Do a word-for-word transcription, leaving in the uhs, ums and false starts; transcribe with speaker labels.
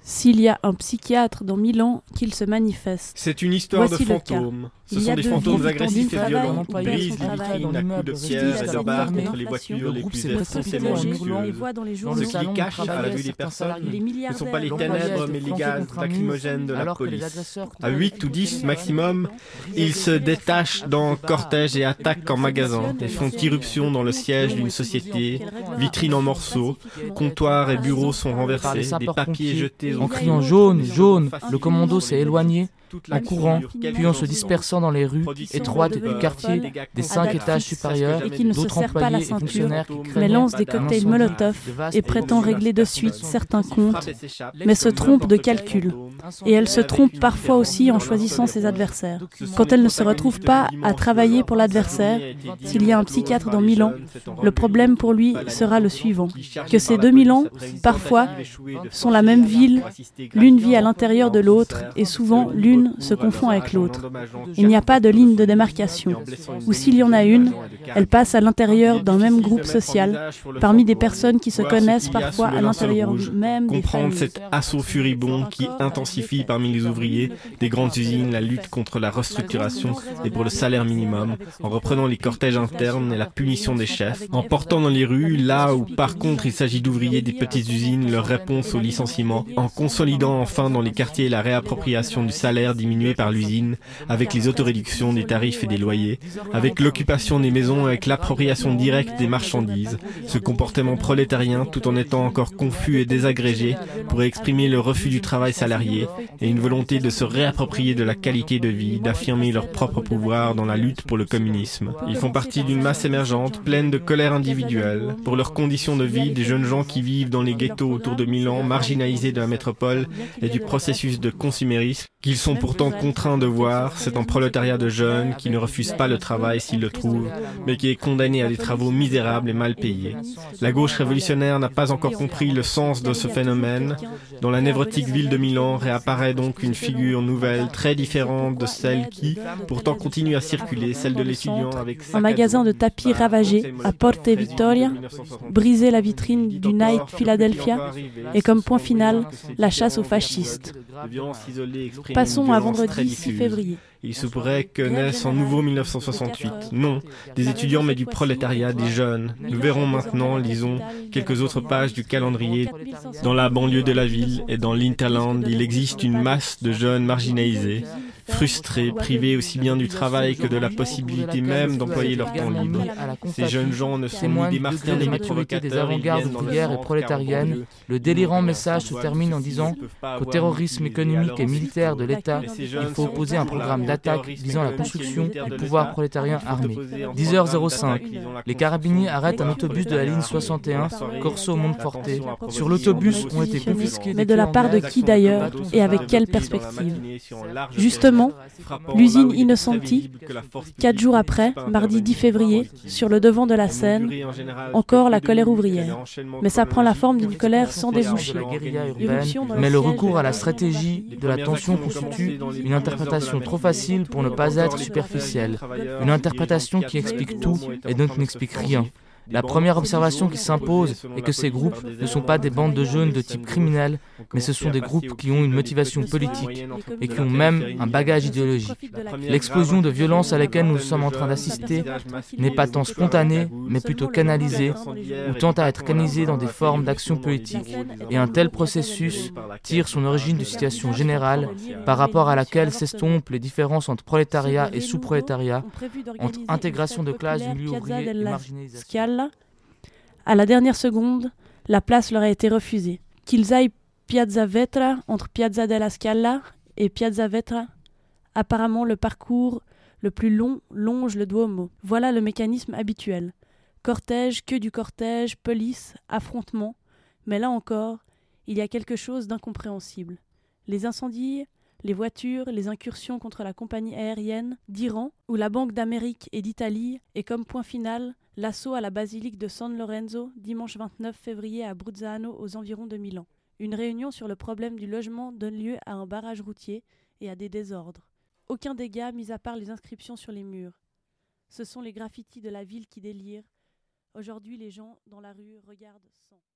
Speaker 1: S'il y a un psychiatre dans Milan, qu'il se manifeste.
Speaker 2: C'est une histoire
Speaker 1: Voici
Speaker 2: de
Speaker 1: le cas.
Speaker 2: fantômes. Ce
Speaker 1: Il y
Speaker 2: sont
Speaker 1: a
Speaker 2: des
Speaker 1: deux
Speaker 2: fantômes
Speaker 1: vies
Speaker 2: agressifs et
Speaker 1: tendues
Speaker 2: violents
Speaker 1: travail,
Speaker 2: qui
Speaker 1: ou
Speaker 2: brisent
Speaker 1: perdent son
Speaker 2: les
Speaker 1: travail.
Speaker 2: vitrines à coups de pierre et de barres contre les voitures les plus essentiellement
Speaker 1: Les voix dans les
Speaker 2: Ce
Speaker 1: journaux.
Speaker 2: qui cache à la vue des personnes
Speaker 1: Les
Speaker 2: ne sont pas les
Speaker 1: milliardaires.
Speaker 2: ténèbres mais les gaz lacrymogènes de la
Speaker 3: alors que les
Speaker 2: police.
Speaker 3: agresseurs
Speaker 2: À huit ou dix maximum, ils se détachent dans cortège et attaquent en magasin et font irruption dans le siège d'une société, vitrines en morceaux, comptoirs et bureaux sont renversés, des papiers jetés
Speaker 3: en
Speaker 2: au
Speaker 3: criant jaune, jaune, le commando s'est éloigné en courant, puis en se dispersant dans les rues étroites du quartier des cinq étages supérieurs,
Speaker 1: et qui ne se
Speaker 3: d'autres
Speaker 1: serre pas la
Speaker 3: employés et
Speaker 1: ceinture,
Speaker 3: fonctionnaires qui
Speaker 1: mais
Speaker 3: craignaient
Speaker 1: lance des
Speaker 3: un
Speaker 1: cocktails
Speaker 3: incendie
Speaker 1: Molotov
Speaker 3: de vaste
Speaker 1: et prétend
Speaker 3: étendue.
Speaker 1: régler de suite certains comptes, mais se trompe de calcul. Et elle se trompe parfois aussi en choisissant ses adversaires. Quand elle ne se retrouve pas à travailler pour l'adversaire, s'il y a un psychiatre dans Milan, le problème pour lui sera le suivant, que ces deux Milans, parfois, sont la même ville, l'une vit à l'intérieur de l'autre, et souvent l'une se confond avec l'autre. Il n'y a pas de ligne de démarcation, ou s'il y en a une, elle passe à l'intérieur d'un même groupe social, parmi des personnes qui se connaissent parfois à l'intérieur même des
Speaker 2: comprendre
Speaker 1: familles.
Speaker 2: cet assaut furibond qui intensifie parmi les ouvriers des grandes usines la lutte contre la restructuration et pour le salaire minimum, en reprenant les cortèges internes et la punition des chefs, en portant dans les rues, là où par contre il s'agit d'ouvriers des petites usines, leur réponse au licenciement, en consolidant enfin dans les quartiers la réappropriation du salaire diminué par l'usine, avec les autoréductions des tarifs et des loyers, avec l'occupation des maisons, avec l'appropriation directe des marchandises. Ce comportement prolétarien, tout en étant encore confus et désagrégé, pourrait exprimer le refus du travail salarié et une volonté de se réapproprier de la qualité de vie, d'affirmer leur propre pouvoir dans la lutte pour le communisme. Ils font partie d'une masse émergente, pleine de colère individuelle. Pour leurs conditions de vie, des jeunes gens qui vivent dans les ghettos autour de Milan, marginalisés de la métropole et du processus de consumérisme, qu'ils sont pourtant contraints de voir, c'est un prolétariat de jeunes qui ne refuse pas le travail s'ils le trouvent, mais qui est condamné à des travaux misérables et mal payés. La gauche révolutionnaire n'a pas encore compris le sens de ce phénomène. Dans la névrotique ville de Milan réapparaît donc une figure nouvelle, très différente de celle qui, pourtant, continue à circuler, celle de l'étudiant avec
Speaker 1: Un magasin de tapis ravagé à Porte Vittoria, briser la vitrine du Night Philadelphia, et comme point final, la chasse aux fascistes. Passons à vendredi six février.
Speaker 2: Il se pourrait que naisse un nouveau mille neuf cent soixante-huit. Non, des étudiants mais du prolétariat, des jeunes. Nous verrons maintenant, lisons, quelques autres pages du calendrier. Dans la banlieue de la ville et dans l'Interland, il existe une masse de jeunes marginalisés, frustrés, privés aussi bien du travail que de la possibilité même d'employer leur temps libre. Ces jeunes gens ne sont ni des martyrs ni des provocateurs.
Speaker 3: Des avant-gardes ouvrières et prolétariennes, le délirant message se termine en disant qu'au terrorisme économique et militaire de l'État, il faut opposer un programme d'attaque visant la construction du pouvoir prolétarien armé. dix heures cinq, les carabiniers arrêtent un autobus de la ligne soixante et un, Corso Monforte. Sur l'autobus ont été confisqués
Speaker 1: Mais de la part de qui d'ailleurs et avec quelle perspective? Justement, l'usine Innocenti, quatre jours après, mardi dix février, sur le devant de la scène, encore la colère ouvrière. Mais ça prend la forme d'une colère sans débouché.
Speaker 3: Mais le recours à la stratégie de la tension constitue une interprétation trop facile pour ne pas être superficielle. Une interprétation qui explique tout et donc n'explique rien. La première observation qui s'impose est que ces groupes ne sont pas des bandes de jeunes de type criminel, mais ce sont des groupes qui ont une motivation politique et qui ont même un bagage idéologique. L'explosion de violence à laquelle nous sommes en train d'assister n'est pas tant spontanée, mais plutôt canalisée, ou tend à être canalisée dans des formes d'action politique. Et un tel processus tire son origine d'une situation générale par rapport à laquelle s'estompent les différences entre prolétariat et sous-prolétariat, entre intégration de classes du milieu ouvrier et marginalisation.
Speaker 1: À la dernière seconde, la place leur a été refusée. Qu'ils aillent Piazza Vetra, entre Piazza della Scala et Piazza Vetra, apparemment le parcours le plus long longe le Duomo. Voilà le mécanisme habituel. Cortège, queue du cortège, police, affrontement. Mais là encore, il y a quelque chose d'incompréhensible. Les incendies, les voitures, les incursions contre la compagnie aérienne d'Iran ou la Banque d'Amérique et d'Italie, et comme point final, l'assaut à la basilique de San Lorenzo, dimanche vingt-neuf février à Bruzzano, aux environs de Milan. Une réunion sur le problème du logement donne lieu à un barrage routier et à des désordres. Aucun dégât, mis à part les inscriptions sur les murs. Ce sont les graffitis de la ville qui délirent. Aujourd'hui, les gens dans la rue regardent sans.